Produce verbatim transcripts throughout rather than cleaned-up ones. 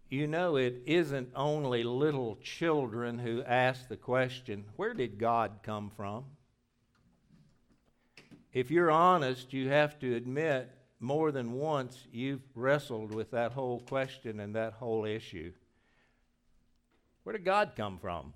You know, it isn't only little children who ask the question, where did God come from? If you're honest, you have to admit more than once you've wrestled with that whole question and that whole issue. Where did God come from?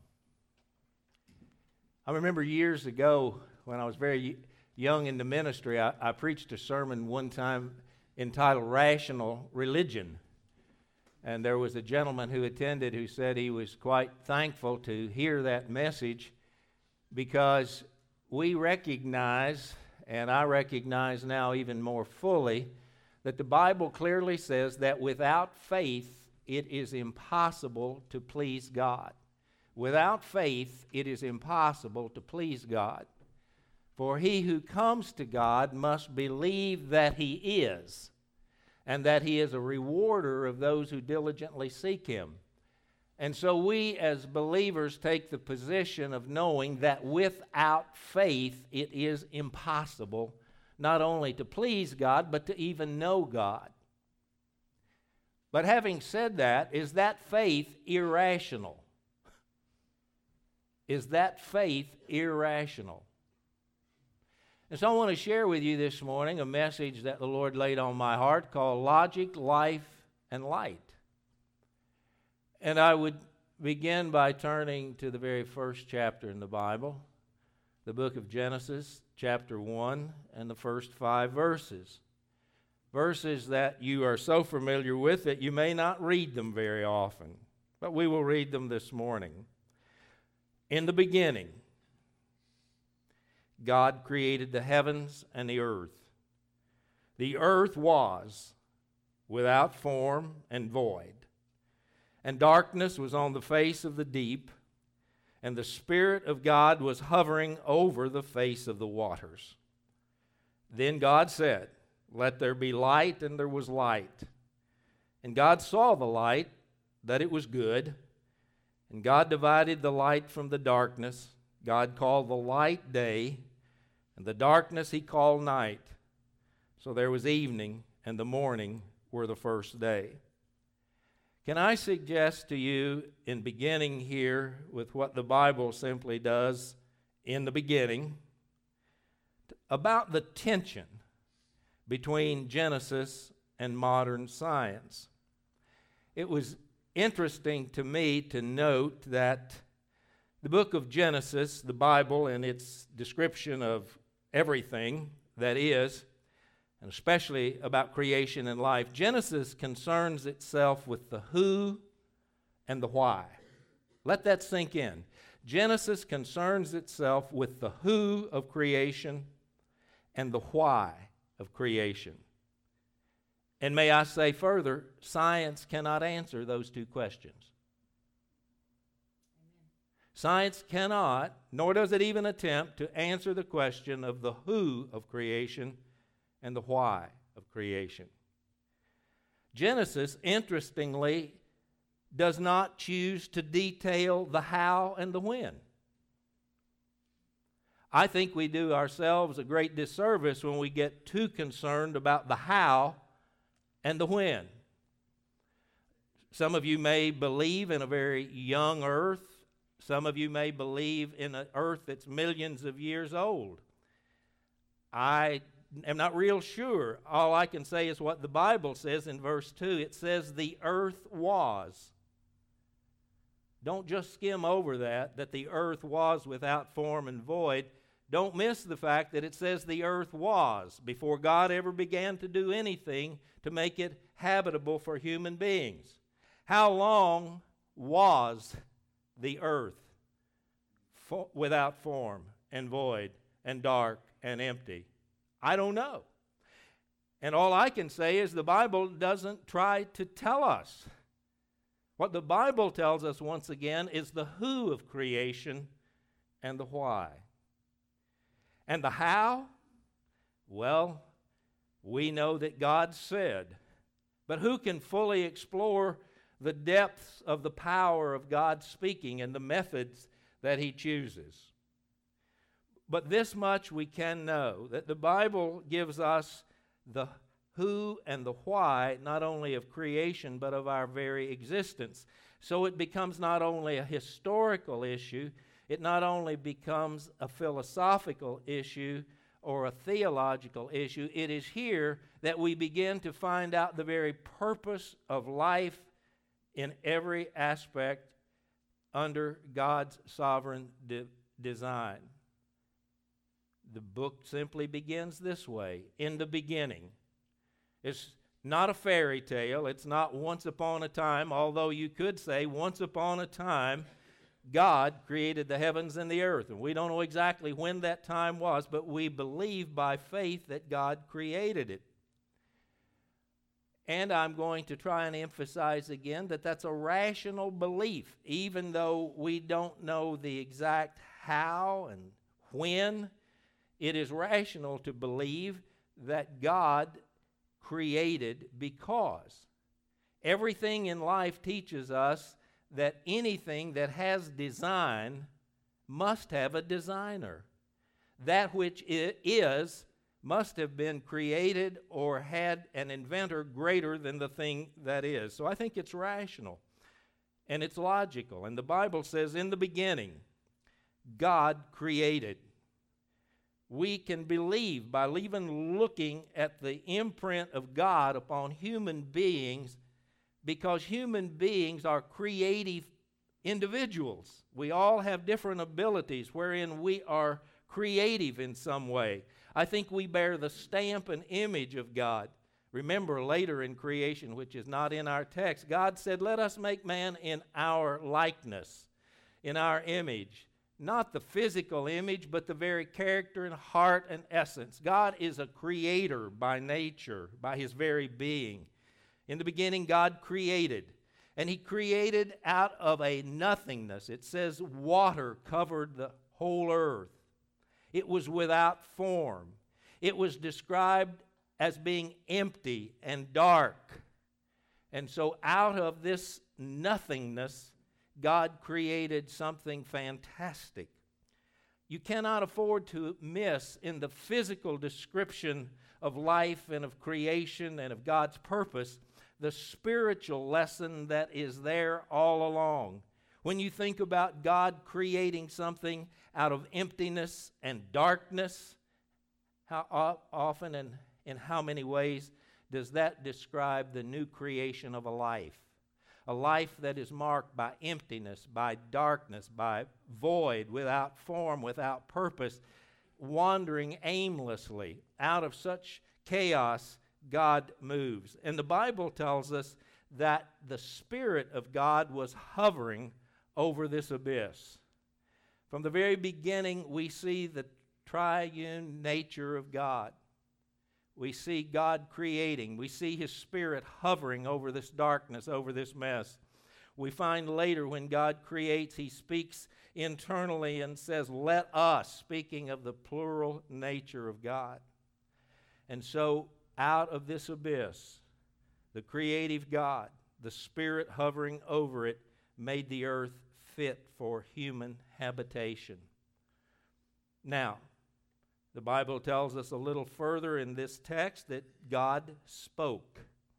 I remember years ago when I was very young in the ministry, I, I preached a sermon one time entitled Rational Religion. And there was a gentleman who attended who said he was quite thankful to hear that message because we recognize, and I recognize now even more fully, that the Bible clearly says that without faith it is impossible to please God. Without faith it is impossible to please God. For he who comes to God must believe that he is, and that he is a rewarder of those who diligently seek him. And so we as believers take the position of knowing that without faith it is impossible not only to please God, but to even know God. But having said that, is that faith irrational? Is that faith irrational? And so I want to share with you this morning a message that the Lord laid on my heart called Logic, Life, and Light. And I would begin by turning to the very first chapter in the Bible, the book of Genesis, chapter one, and the first five verses. Verses that you are so familiar with that you may not read them very often, but we will read them this morning. In the beginning, God created the heavens and the earth. The earth was without form and void, and darkness was on the face of the deep, and the Spirit of God was hovering over the face of the waters. Then God said, "Let there be light," and there was light. And God saw the light, that it was good, and God divided the light from the darkness. God called the light day, and the darkness he called night. So there was evening, and the morning were the first day. Can I suggest to you, in beginning here with what the Bible simply does in the beginning, about the tension between Genesis and modern science? It was interesting to me to note that the book of Genesis, the Bible, in its description of everything that is, and especially about creation and life, Genesis concerns itself with the who and the why. Let that sink in. Genesis concerns itself with the who of creation and the why of creation. And may I say further, science cannot answer those two questions. Science cannot, nor does it even attempt to answer the question of the who of creation and the why of creation. Genesis, interestingly, does not choose to detail the how and the when. I think we do ourselves a great disservice when we get too concerned about the how and the when. Some of you may believe in a very young earth. Some of you may believe in an earth that's millions of years old. I am not real sure. All I can say is what the Bible says in verse two. It says the earth was. Don't just skim over that, that the earth was without form and void. Don't miss the fact that it says the earth was before God ever began to do anything to make it habitable for human beings. How long was the earth fo- without form and void and dark and empty? I don't know. And all I can say is the Bible doesn't try to tell us. What the Bible tells us once again is the who of creation and the why. And the how? Well, we know that God said. But who can fully explore the depths of the power of God speaking and the methods that he chooses? But this much we can know, that the Bible gives us the who and the why, not only of creation, but of our very existence. So it becomes not only a historical issue, it not only becomes a philosophical issue or a theological issue. It is here that we begin to find out the very purpose of life in every aspect under God's sovereign de- design. The book simply begins this way: in the beginning. It's not a fairy tale. It's not once upon a time, although you could say once upon a time God created the heavens and the earth. And we don't know exactly when that time was, but we believe by faith that God created it. And I'm going to try and emphasize again that that's a rational belief, even though we don't know the exact how and when. It is rational to believe that God created, because everything in life teaches us that anything that has design must have a designer. That which it is must have been created or had an inventor greater than the thing that is. So I think it's rational and it's logical. And the Bible says, in the beginning, God created. We can believe by even looking at the imprint of God upon human beings, because human beings are creative individuals. We all have different abilities wherein we are creative in some way. I think we bear the stamp and image of God. Remember, later in creation, which is not in our text, God said, let us make man in our likeness, in our image. Not the physical image, but the very character and heart and essence. God is a creator by nature, by his very being. In the beginning, God created. And he created out of a nothingness. It says water covered the whole earth. It was without form. It was described as being empty and dark. And so out of this nothingness, God created something fantastic. You cannot afford to miss in the physical description of life and of creation and of God's purpose the spiritual lesson that is there all along. When you think about God creating something out of emptiness and darkness, how often and in how many ways does that describe the new creation of a life? A life that is marked by emptiness, by darkness, by void, without form, without purpose, wandering aimlessly. Out of such chaos, God moves. And the Bible tells us that the Spirit of God was hovering over this abyss. From the very beginning, we see the triune nature of God. We see God creating. We see his Spirit hovering over this darkness, over this mess. We find later when God creates, he speaks internally and says, let us, speaking of the plural nature of God. And so out of this abyss, the creative God, the Spirit hovering over it, made the earth fit for human habitation. Now, the Bible tells us a little further in this text that God spoke.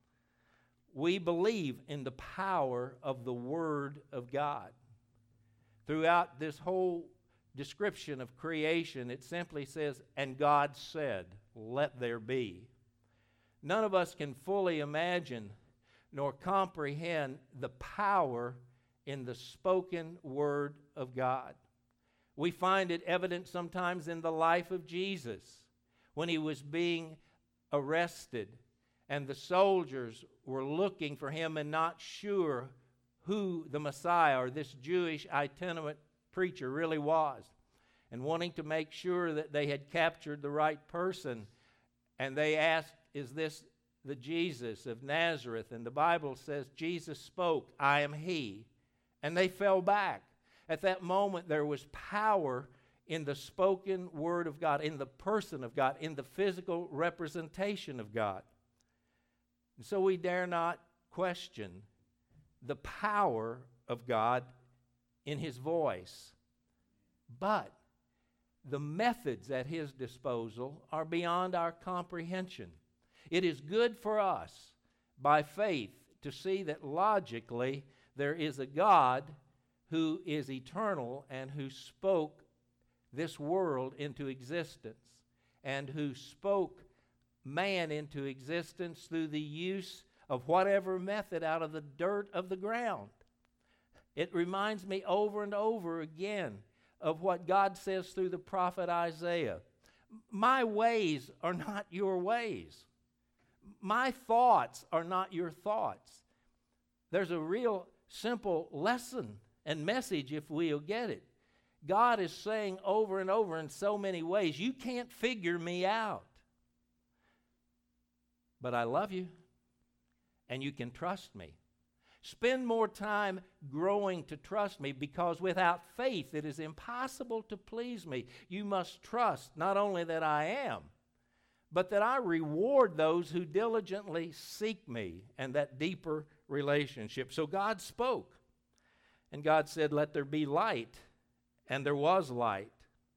We believe in the power of the Word of God. Throughout this whole description of creation, it simply says, and God said, let there be. None of us can fully imagine nor comprehend the power in the spoken Word of God. We find it evident sometimes in the life of Jesus when he was being arrested and the soldiers were looking for him and not sure who the Messiah or this Jewish itinerant preacher really was, and wanting to make sure that they had captured the right person. And they asked, is this the Jesus of Nazareth? And the Bible says Jesus spoke, I am he. And they fell back. At that moment, there was power in the spoken word of God, in the person of God, in the physical representation of God. And so we dare not question the power of God in his voice. But the methods at his disposal are beyond our comprehension. It is good for us by faith to see that logically there is a God who is eternal and who spoke this world into existence and who spoke man into existence through the use of whatever method out of the dirt of the ground. It reminds me over and over again of what God says through the prophet Isaiah. My ways are not your ways. My thoughts are not your thoughts. There's a real simple lesson and message if we'll get it. God is saying over and over in so many ways, you can't figure me out. But I love you, and you can trust me. Spend more time growing to trust me, because without faith it is impossible to please me. You must trust not only that I am, but that I reward those who diligently seek me, and that deeper relationship. So God spoke, and God said, let there be light, and there was light.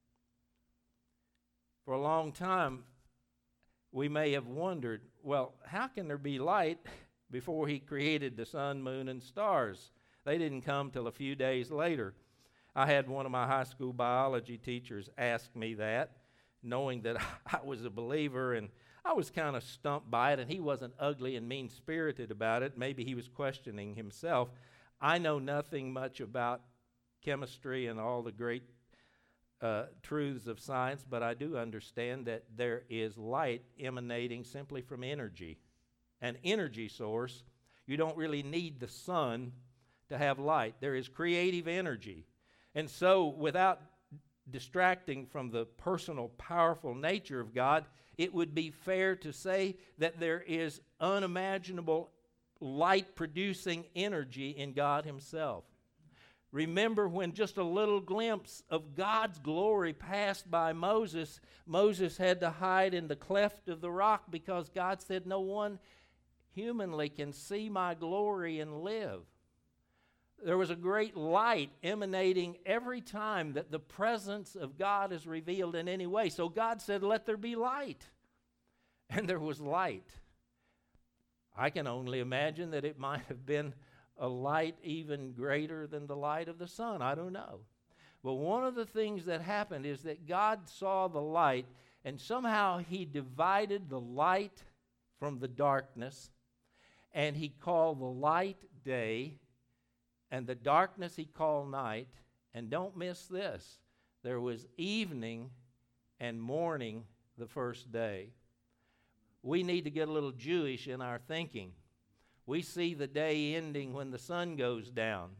For a long time, we may have wondered, well, how can there be light before he created the sun, moon, and stars? They didn't come till a few days later. I had one of my high school biology teachers ask me that, knowing that I was a believer, and I was kind of stumped by it, and he wasn't ugly and mean-spirited about it. Maybe he was questioning himself. I know nothing much about chemistry and all the great uh, truths of science, but I do understand that there is light emanating simply from energy. An energy source. You don't really need the sun to have light. There is creative energy. And so, without distracting from the personal, powerful nature of God, it would be fair to say that there is unimaginable light-producing energy in God himself. Remember when just a little glimpse of God's glory passed by Moses, Moses had to hide in the cleft of the rock because God said, no one humanly can see my glory and live. There was a great light emanating every time that the presence of God is revealed in any way. So God said, let there be light. And there was light. I can only imagine that it might have been a light even greater than the light of the sun. I don't know. But one of the things that happened is that God saw the light, and somehow he divided the light from the darkness, and he called the light day, and the darkness he called night. And don't miss this, there was evening and morning the first day. We need to get a little Jewish in our thinking. We see the day ending when the sun goes down.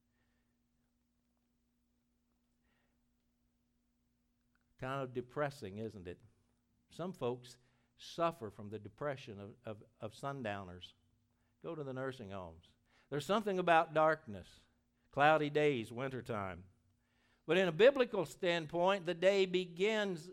Kind of depressing, isn't it? Some folks suffer from the depression of, of, of sundowners. Go to the nursing homes. There's something about darkness, cloudy days, wintertime. But in a biblical standpoint, the day begins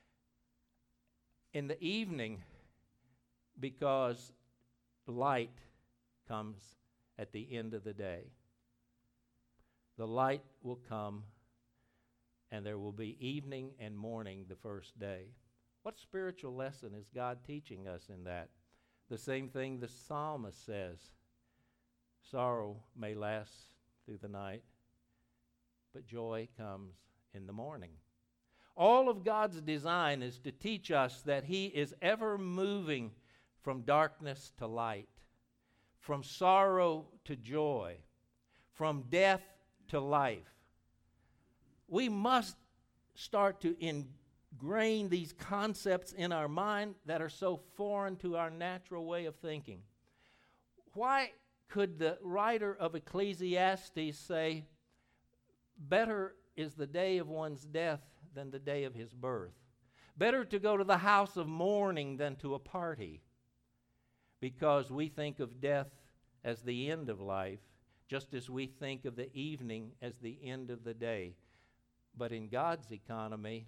in the evening because light comes at the end of the day. The light will come, and there will be evening and morning the first day. What spiritual lesson is God teaching us in that? The same thing the psalmist says. Sorrow may last through the night, but joy comes in the morning. All of God's design is to teach us that he is ever moving from darkness to light, from sorrow to joy, from death to life. We must start to ingrain these concepts in our mind that are so foreign to our natural way of thinking. Why could the writer of Ecclesiastes say, better is the day of one's death than the day of his birth? Better to go to the house of mourning than to a party. Because we think of death as the end of life, just as we think of the evening as the end of the day. But in God's economy,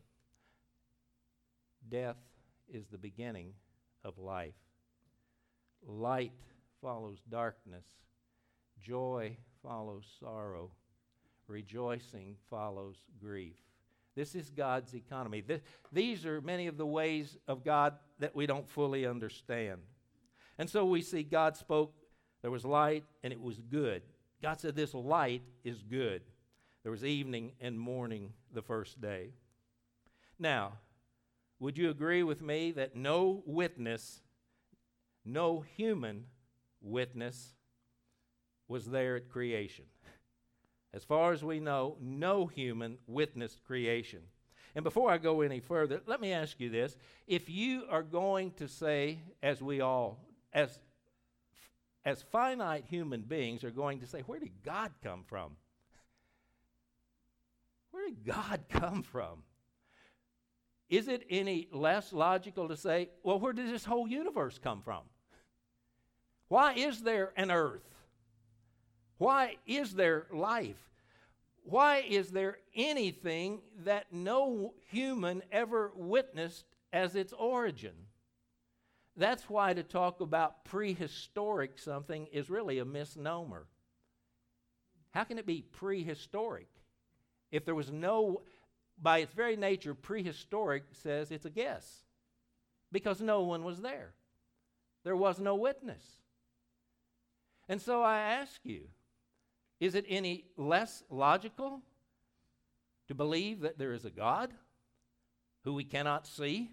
death is the beginning of life. Light follows darkness. Joy follows sorrow. Rejoicing follows grief. This is God's economy. This, these are many of the ways of God that we don't fully understand. And so we see God spoke, there was light, and it was good. God said this light is good. There was evening and morning the first day. Now, would you agree with me that no witness, no human witness was there at creation? As far as we know, no human witnessed creation. And before I go any further, let me ask you this. If you are going to say, as we all, as, as finite human beings are going to say, where did God come from? Where did God come from? Is it any less logical to say, well, where did this whole universe come from? Why is there an earth? Why is there life? Why is there anything that no human ever witnessed as its origin? That's why to talk about prehistoric something is really a misnomer. How can it be prehistoric? If there was no, by its very nature, prehistoric says it's a guess. Because no one was there. There was no witness. And so I ask you, is it any less logical to believe that there is a God who we cannot see,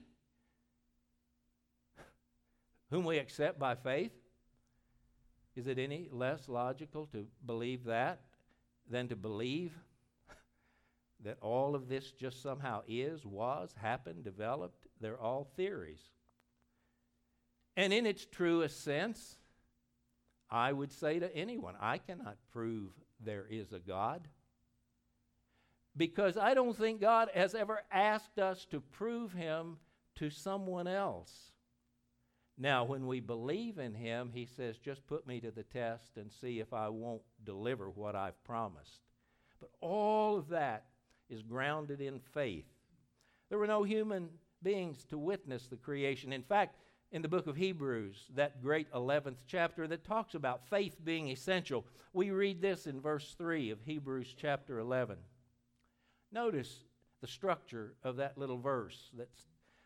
whom we accept by faith? Is it any less logical to believe that than to believe that all of this just somehow is, was, happened, developed? They're all theories. And in its truest sense, I would say to anyone, I cannot prove there is a God, because I don't think God has ever asked us to prove him to someone else. Now, when we believe in him, he says, just put me to the test and see if I won't deliver what I've promised. But all of that is grounded in faith. There were no human beings to witness the creation. In fact, in the book of Hebrews, that great eleventh chapter that talks about faith being essential, we read this in verse three of Hebrews chapter eleven. Notice the structure of that little verse. That's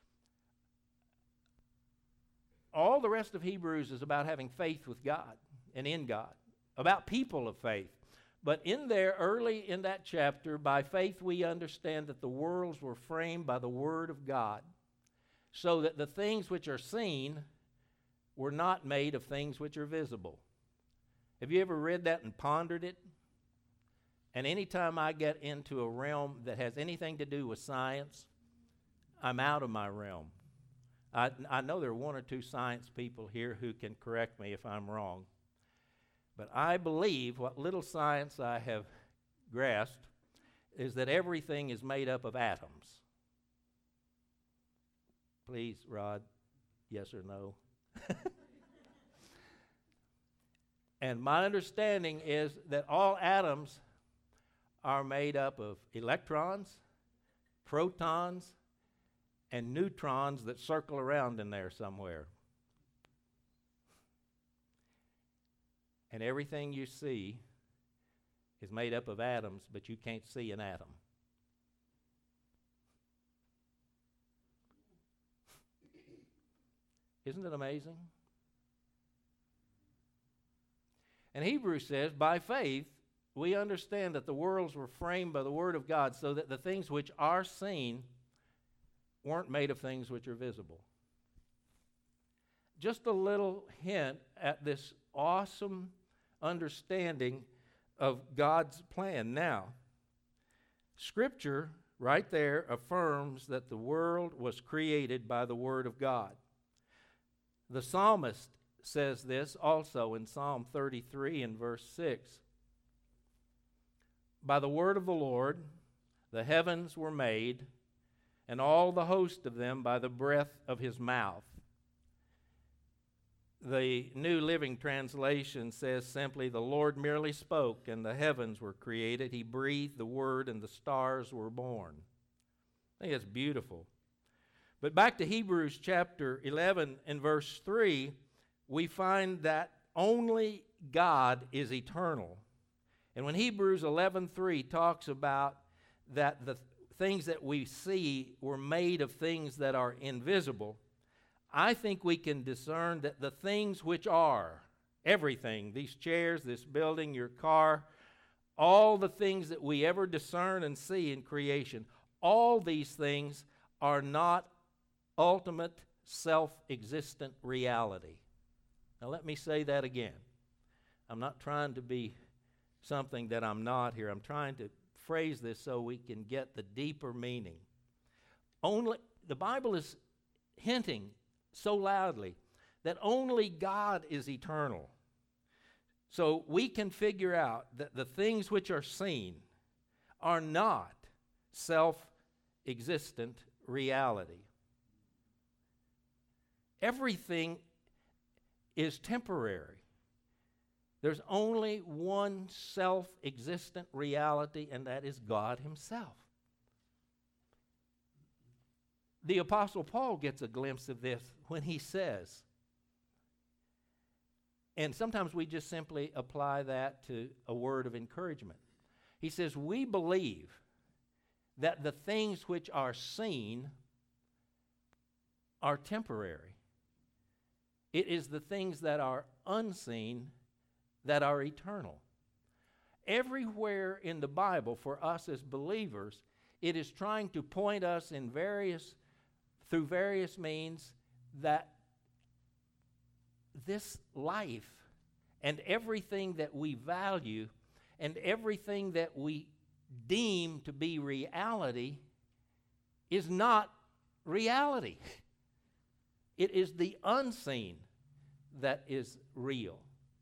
all the rest of Hebrews is about having faith with God and in God, about people of faith. But in there, early in that chapter, by faith we understand that the worlds were framed by the word of God, so that the things which are seen were not made of things which are visible. Have you ever read that and pondered it? And anytime I get into a realm that has anything to do with science, I'm out of my realm. I, I know there are one or two science people here who can correct me if I'm wrong. But I believe what little science I have grasped is that everything is made up of atoms. Please, Rod, yes or no? And my understanding is that all atoms are made up of electrons, protons, and neutrons that circle around in there somewhere. And everything you see is made up of atoms, but you can't see an atom. Isn't it amazing? And Hebrews says, by faith, we understand that the worlds were framed by the word of God, so that the things which are seen weren't made of things which are visible. Just a little hint at this awesome understanding of God's plan. Now, Scripture right there affirms that the world was created by the word of God. The psalmist says this also in Psalm thirty-three and verse six. By the word of the Lord the heavens were made, and all the host of them by the breath of his mouth. The New Living Translation says simply, the Lord merely spoke, and the heavens were created. He breathed the word, and the stars were born. I think that's beautiful. But back to Hebrews chapter eleven and verse three, we find that only God is eternal. And when Hebrews eleven three talks about that the things that we see were made of things that are invisible, I think we can discern that the things which are, everything, these chairs, this building, your car, all the things that we ever discern and see in creation, all these things are not ultimate self-existent reality. Now let me say that again. I'm not trying to be something that I'm not here. I'm trying to phrase this so we can get the deeper meaning. Only the Bible is hinting so loudly that only God is eternal. So we can figure out that the things which are seen are not self-existent reality. Everything is temporary. There's only one self-existent reality, and that is God himself. The Apostle Paul gets a glimpse of this when he says, and sometimes we just simply apply that to a word of encouragement. He says, we believe that the things which are seen are temporary. It is the things that are unseen that are eternal. Everywhere in the Bible, for us as believers, it is trying to point us in various, through various means, that this life and everything that we value and everything that we deem to be reality is not reality. It is the unseen that is real.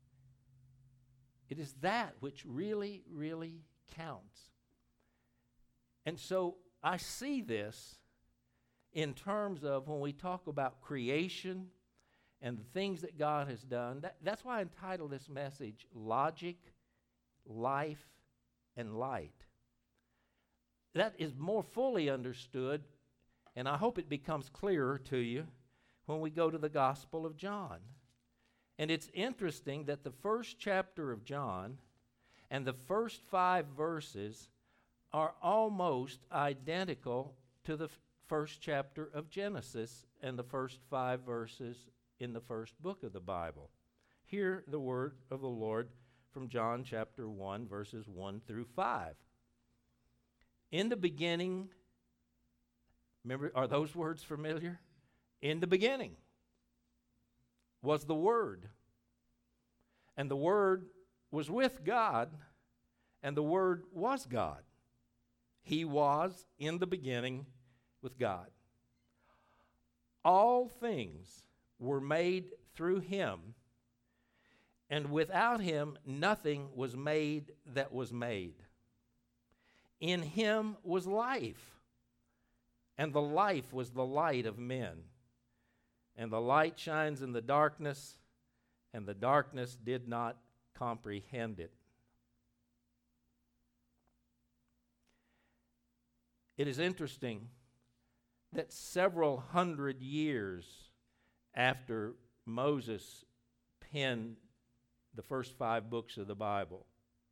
It is that which really, really counts. And so I see this in terms of when we talk about creation and the things that God has done. That, that's why I entitled this message, Logic, Life, and Light. That is more fully understood, and I hope it becomes clearer to you when we go to the Gospel of John. And it's interesting that the first chapter of John and the first five verses are almost identical to the f- first chapter of Genesis and the first five verses in the first book of the Bible. Hear the word of the Lord from John chapter one, verses one through five. In the beginning, remember, are those words familiar? In the beginning was the Word, and the Word was with God, and the Word was God. He was in the beginning with God. All things were made through him, and without him nothing was made that was made. In him was life, and the life was the light of men. And the light shines in the darkness, and the darkness did not comprehend it. It is interesting that several hundred years after Moses penned the first five books of the Bible,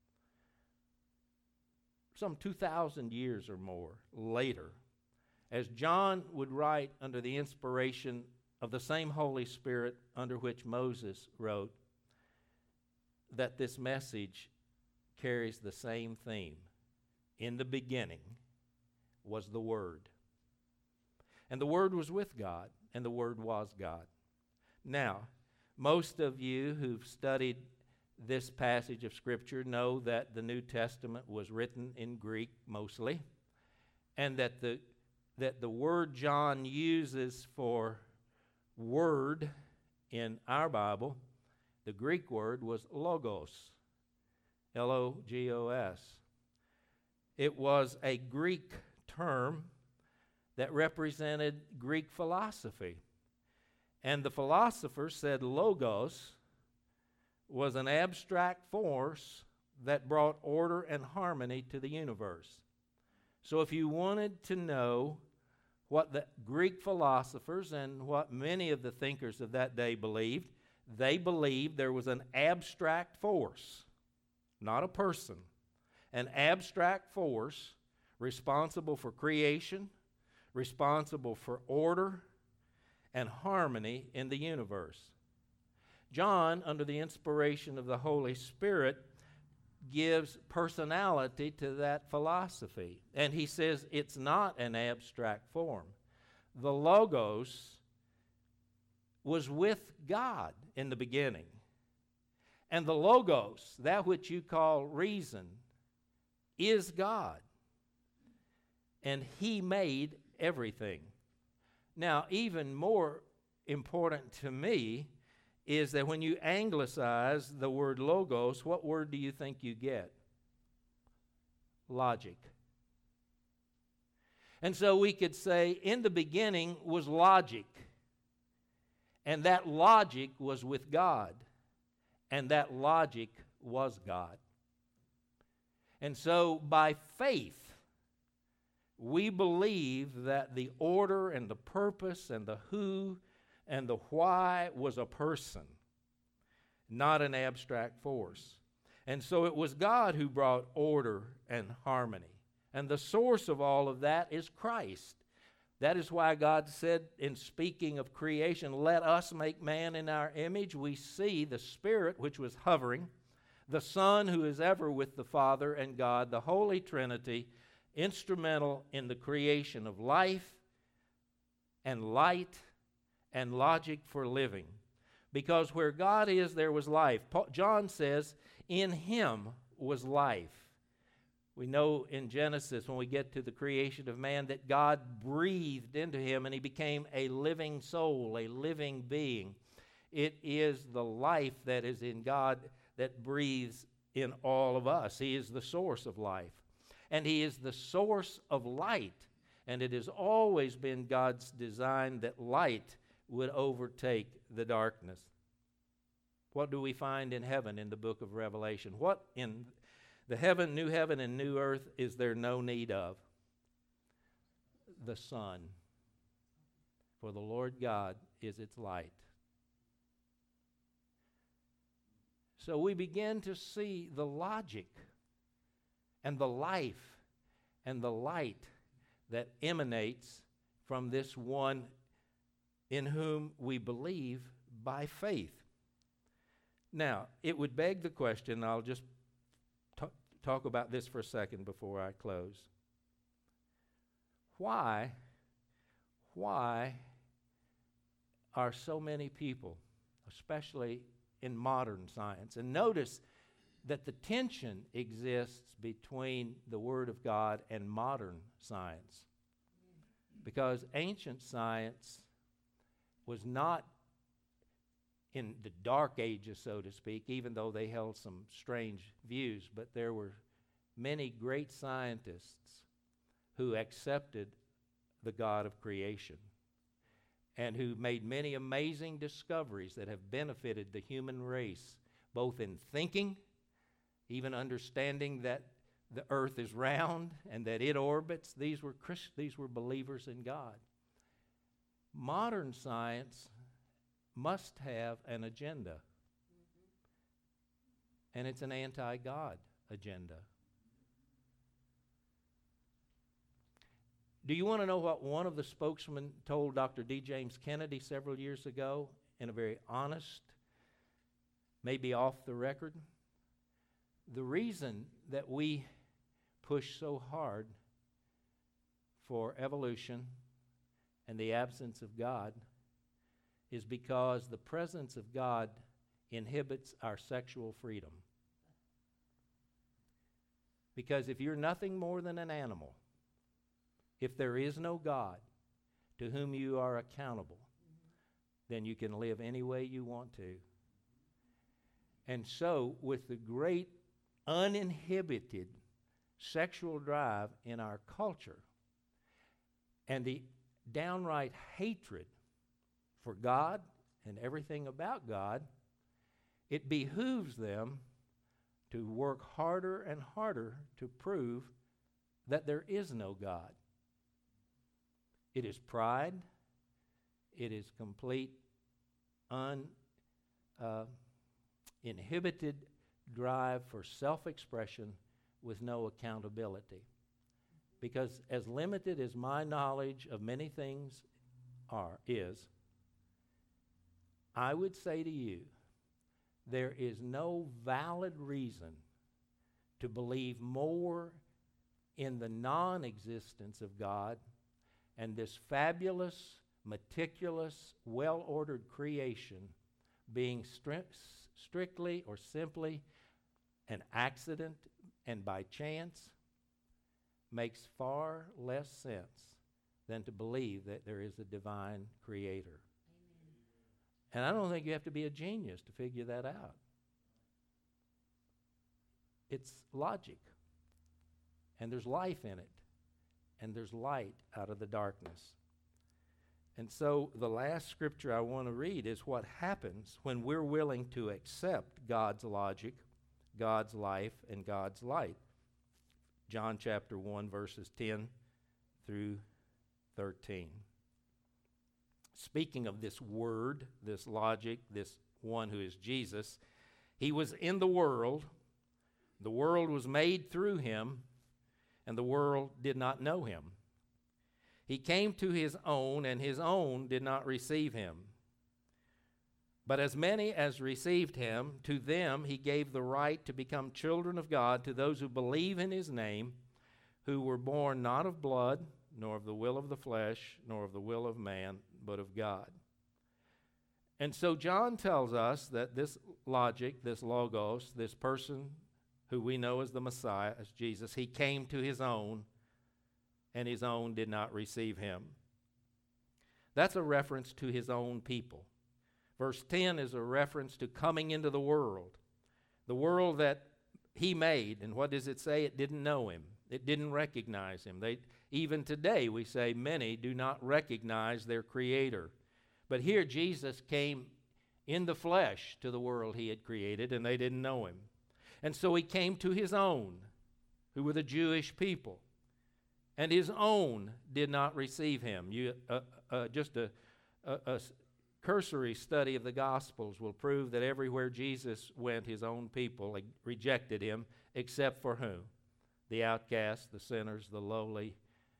some two thousand years or more later, as John would write under the inspiration of the same Holy Spirit under which Moses wrote, that this message carries the same theme. In the beginning was the Word. And the Word was with God, and the Word was God. Now, most of you who've studied this passage of Scripture know that the New Testament was written in Greek mostly, and that the, that the word John uses for word in our Bible, the Greek word was logos, L O G O S. It was a Greek term that represented Greek philosophy. And the philosophers said logos was an abstract force that brought order and harmony to the universe. So if you wanted to know what the Greek philosophers and what many of the thinkers of that day believed, they believed there was an abstract force, not a person, an abstract force responsible for creation, responsible for order and harmony in the universe. John, under the inspiration of the Holy Spirit, gives personality to that philosophy. And he says it's not an abstract form. The Logos was with God in the beginning. And the Logos, that which you call reason, is God. And he made everything. Now, even more important to me is that when you anglicize the word logos, what word do you think you get? Logic. And so we could say, in the beginning was logic, and that logic was with God, and that logic was God. And so by faith, we believe that the order and the purpose and the who and the why was a person, not an abstract force. And so it was God who brought order and harmony. And the source of all of that is Christ. That is why God said, in speaking of creation, let us make man in our image. We see the Spirit, which was hovering, the Son who is ever with the Father and God, the Holy Trinity, instrumental in the creation of life and light and logic for living. Because where God is, there was life. Paul, John says, in him was life. We know in Genesis, when we get to the creation of man, that God breathed into him and he became a living soul, a living being. It is the life that is in God that breathes in all of us. He is the source of life. And he is the source of light. And it has always been God's design that light would overtake the darkness. What do we find in heaven in the book of Revelation? What in the heaven, new heaven, and new earth is there no need of? The sun. For the Lord God is its light. So we begin to see the logic and the life and the light that emanates from this one in whom we believe by faith. Now, it would beg the question, I'll just t- talk about this for a second before I close. Why, why are so many people, especially in modern science, and notice that the tension exists between the Word of God and modern science. Because ancient science was not in the dark ages, so to speak, even though they held some strange views, but there were many great scientists who accepted the God of creation and who made many amazing discoveries that have benefited the human race, both in thinking, even understanding that the earth is round and that it orbits. These were Christ- these were believers in God. Modern science must have an agenda. Mm-hmm. And it's an anti-God agenda. Do you want to know what one of the spokesmen told Doctor D. James Kennedy several years ago in a very honest, maybe off the record? The reason that we push so hard for evolution and the absence of God is because the presence of God inhibits our sexual freedom. Because if you're nothing more than an animal, if there is no God to whom you are accountable, then you can live any way you want to. And so, with the great uninhibited sexual drive in our culture and the downright hatred for God and everything about God, it behooves them to work harder and harder to prove that there is no God. It is pride. It is complete uninhibited uh, drive for self-expression with no accountability. because as limited as my knowledge of many things are, is, I would say to you, there is no valid reason to believe more in the non-existence of God and this fabulous, meticulous, well-ordered creation being stri- strictly or simply an accident and by chance makes far less sense than to believe that there is a divine creator. Amen. And I don't think you have to be a genius to figure that out. It's logic. And there's life in it. And there's light out of the darkness. And so the last scripture I want to read is what happens when we're willing to accept God's logic, God's life, and God's light. John chapter one, verses ten through thirteen. Speaking of this word, this logic, this one who is Jesus, he was in the world. The world was made through him, and the world did not know him. He came to his own, and his own did not receive him. But as many as received him, to them he gave the right to become children of God, to those who believe in his name, who were born not of blood, nor of the will of the flesh, nor of the will of man, but of God. And so John tells us that this logic, this logos, this person who we know as the Messiah, as Jesus, he came to his own, and his own did not receive him. That's a reference to his own people. Verse ten is a reference to coming into the world, the world that he made. And what does it say? It didn't know him. It didn't recognize him. They, even today, we say many do not recognize their Creator. But here Jesus came in the flesh to the world he had created, and they didn't know him. And so he came to his own, who were the Jewish people. And his own did not receive him. You, uh, uh, just a, a, a cursory study of the Gospels will prove that everywhere Jesus went, his own people like, rejected him, except for whom? The outcasts, the sinners, the lowly.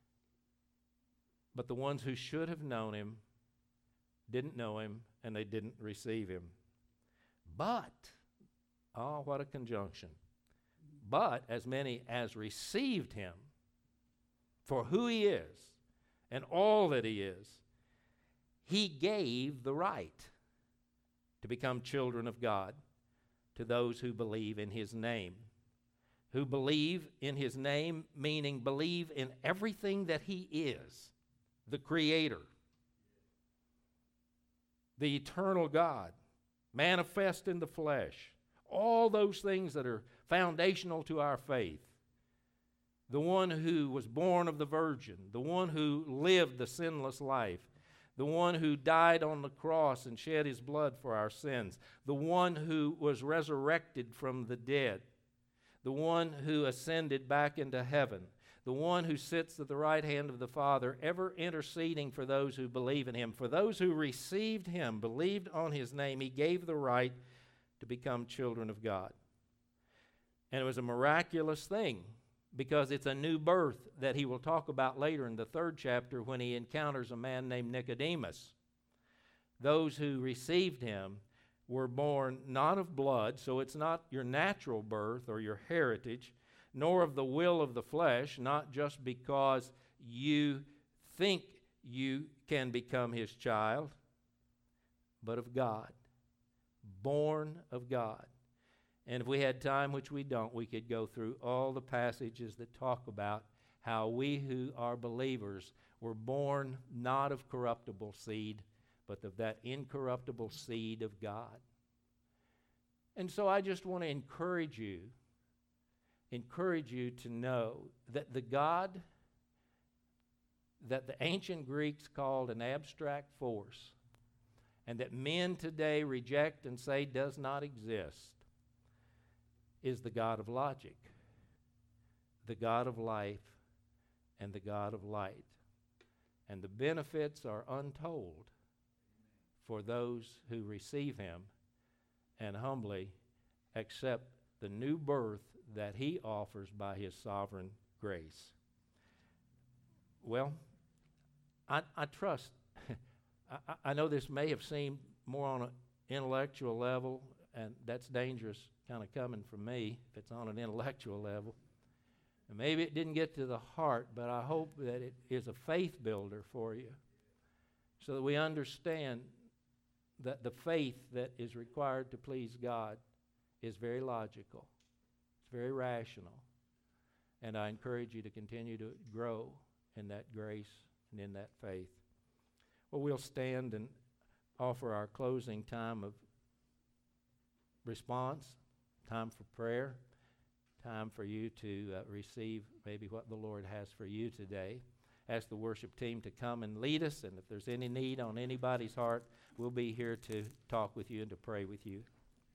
But the ones who should have known him didn't know him, and they didn't receive him. But, oh, what a conjunction. But as many as received him for who he is and all that he is, he gave the right to become children of God to those who believe in his name. Who believe in his name, meaning believe in everything that he is, the Creator, the eternal God, manifest in the flesh, all those things that are foundational to our faith. The one who was born of the Virgin, the one who lived the sinless life, the one who died on the cross and shed his blood for our sins, the one who was resurrected from the dead, the one who ascended back into heaven, the one who sits at the right hand of the Father, ever interceding for those who believe in him. For those who received him, believed on his name, he gave the right to become children of God. And it was a miraculous thing, because it's a new birth that he will talk about later in the third chapter when he encounters a man named Nicodemus. Those who received him were born not of blood, so it's not your natural birth or your heritage, nor of the will of the flesh, not just because you think you can become his child, but of God, born of God. And if we had time, which we don't, we could go through all the passages that talk about how we who are believers were born not of corruptible seed, but of that incorruptible seed of God. And so I just want to encourage you, encourage you to know that the God that the ancient Greeks called an abstract force, and that men today reject and say does not exist, is the God of logic, the God of life, and the God of light. And the benefits are untold for those who receive him and humbly accept the new birth that he offers by his sovereign grace. well, I, I trust. I, I know this may have seemed more on an intellectual level, and that's dangerous kind of coming from me if it's on an intellectual level. And maybe it didn't get to the heart, but I hope that it is a faith builder for you so that we understand that the faith that is required to please God is very logical. It's very rational. And I encourage you to continue to grow in that grace and in that faith. Well, we'll stand and offer our closing time of response, time for prayer, time for you to uh, receive maybe what the Lord has for you today. Ask the worship team to come and lead us, and if there's any need on anybody's heart, we'll be here to talk with you and to pray with you.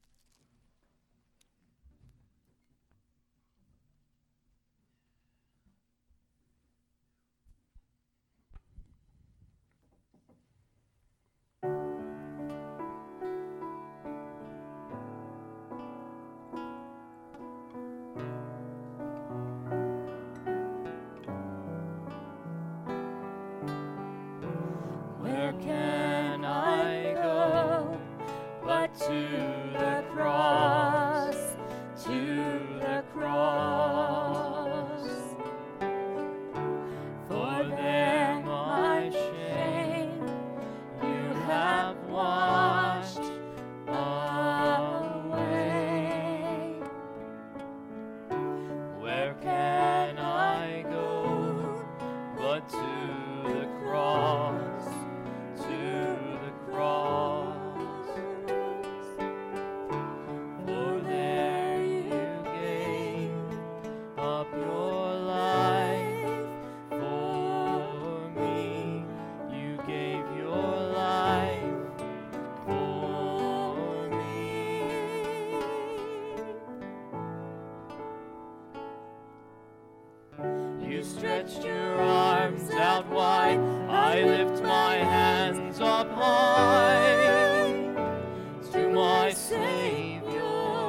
Stretched your arms out wide, I lift my hands up high to my Savior.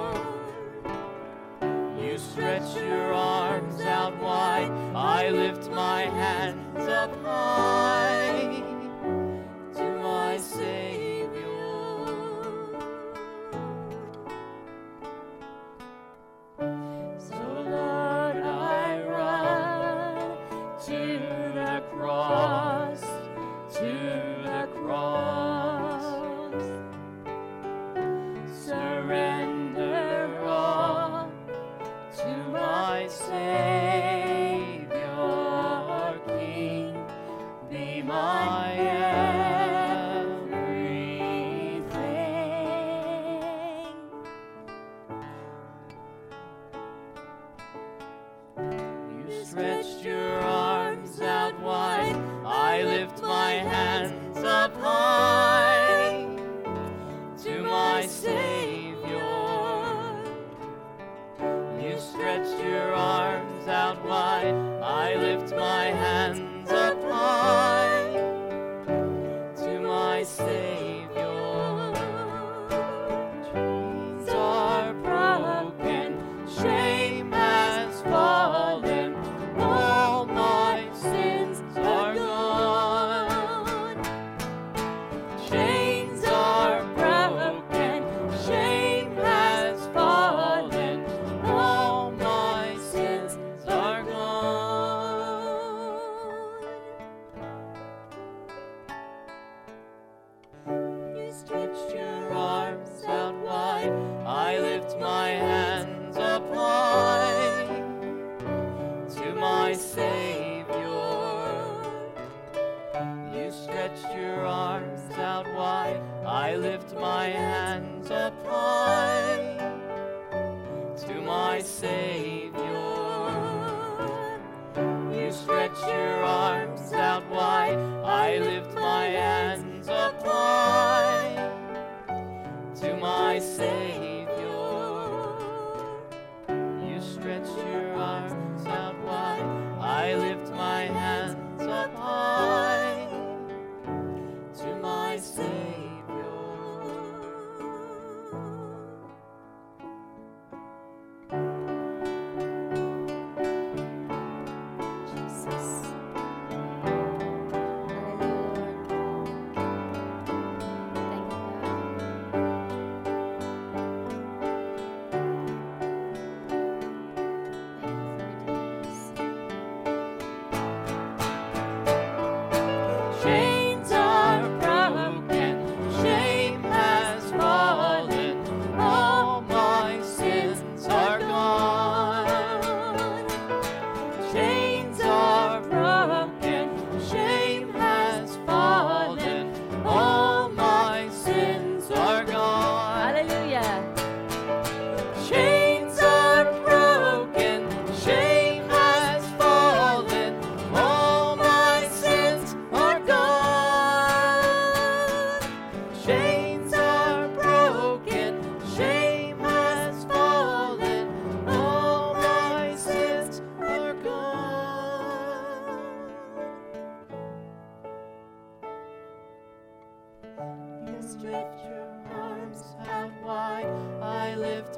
You stretch your arms out wide, I lift my hands up high to my Savior. So Lord, I run to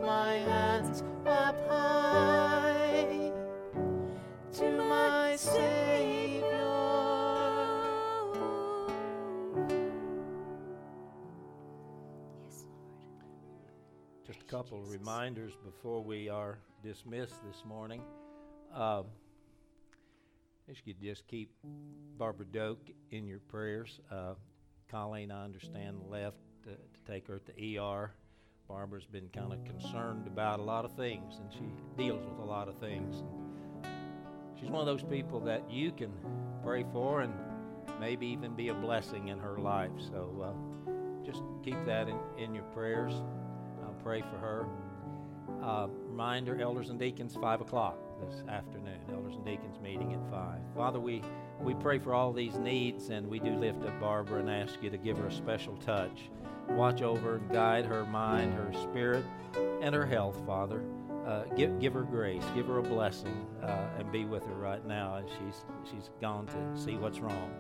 my hands up high to my Savior. Yes, Lord. Just a couple of reminders before we are dismissed this morning. Um, if you could just keep Barbara Doak in your prayers. Uh, Colleen, I understand, left to, to take her to the E R. Barbara's been kind of concerned about a lot of things, and she deals with a lot of things. She's one of those people that you can pray for and maybe even be a blessing in her life. So uh, just keep that in, in your prayers. I'll pray for her. Uh, reminder, Elders and Deacons, five o'clock this afternoon. Elders and Deacons meeting at five. Father, we, we pray for all these needs, and we do lift up Barbara and ask you to give her a special touch. Watch over and guide her mind, her spirit, and her health, Father. Uh, give, give her grace, give her a blessing, uh, and be with her right now as she's, she's gone to see what's wrong.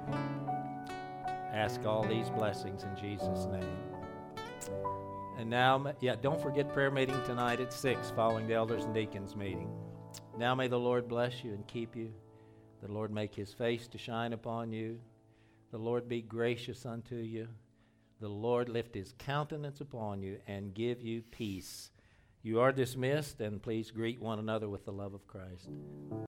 Ask all these blessings in Jesus' name. And now, yeah, don't forget prayer meeting tonight at six following the Elders and Deacons meeting. Now may the Lord bless you and keep you. The Lord make his face to shine upon you. The Lord be gracious unto you. The Lord lift his countenance upon you and give you peace. You are dismissed, and please greet one another with the love of Christ.